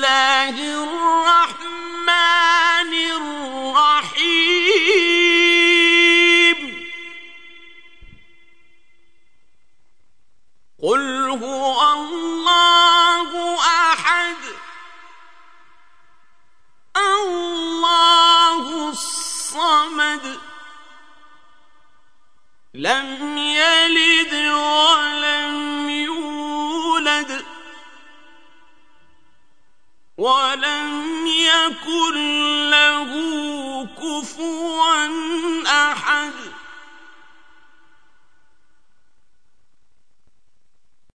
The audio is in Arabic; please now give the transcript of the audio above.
الله الرحمن الرحيم قل هو الله أحد الله الصمد لم يلد ولم يولد ولم يكن له